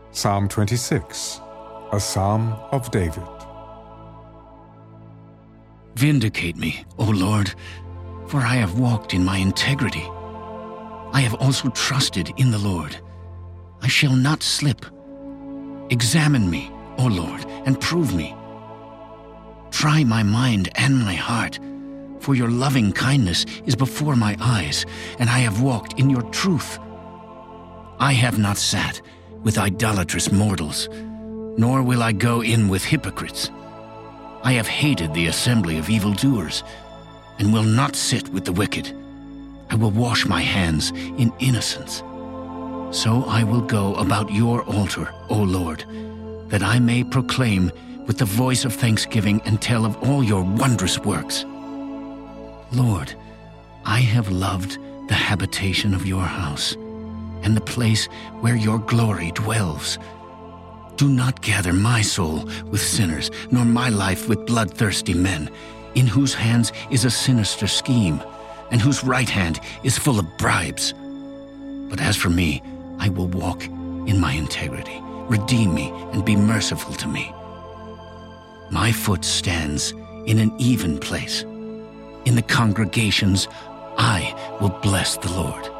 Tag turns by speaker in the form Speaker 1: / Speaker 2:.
Speaker 1: Psalm 26, a Psalm of David.
Speaker 2: Vindicate me, O Lord, for I have walked in my integrity. I have also trusted in the Lord. I shall not slip. Examine me, O Lord, and prove me. Try my mind and my heart, for your loving kindness is before my eyes, and I have walked in your truth. I have not sat with idolatrous mortals, nor will I go in with hypocrites. I have hated the assembly of evildoers, and will not sit with the wicked. I will wash my hands in innocence. So I will go about your altar, O Lord, that I may proclaim with the voice of thanksgiving and tell of all your wondrous works. Lord, I have loved the habitation of your house, and the place where your glory dwells. Do not gather my soul with sinners, nor my life with bloodthirsty men, in whose hands is a sinister scheme, and whose right hand is full of bribes. But as for me, I will walk in my integrity. Redeem me and be merciful to me. My foot stands in an even place. In the congregations, I will bless the Lord.